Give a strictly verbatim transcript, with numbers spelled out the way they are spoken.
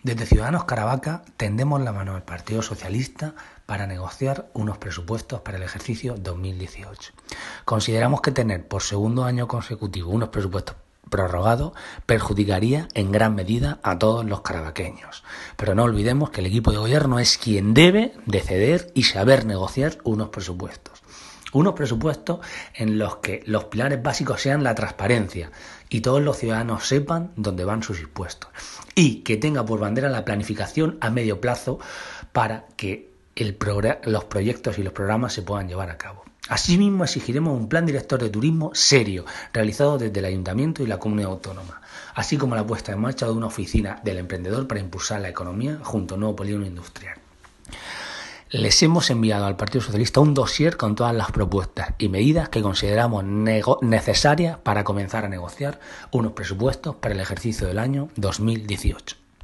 Desde Ciudadanos Caravaca tendemos la mano al Partido Socialista para negociar unos presupuestos para el ejercicio dos mil dieciocho. Consideramos que tener por segundo año consecutivo unos presupuestos prorrogados perjudicaría en gran medida a todos los caravaqueños. Pero no olvidemos que el equipo de gobierno es quien debe de ceder y saber negociar unos presupuestos. Unos presupuestos en los que los pilares básicos sean la transparencia y todos los ciudadanos sepan dónde van sus impuestos. Y que tenga por bandera la planificación a medio plazo para que el progr- los proyectos y los programas se puedan llevar a cabo. Asimismo, exigiremos un plan director de turismo serio, realizado desde el Ayuntamiento y la Comunidad Autónoma, así como la puesta en marcha de una oficina del emprendedor para impulsar la economía junto a un nuevo polígono industrial. Les hemos enviado al Partido Socialista un dossier con todas las propuestas y medidas que consideramos nego- necesarias para comenzar a negociar unos presupuestos para el ejercicio del año dos mil dieciocho.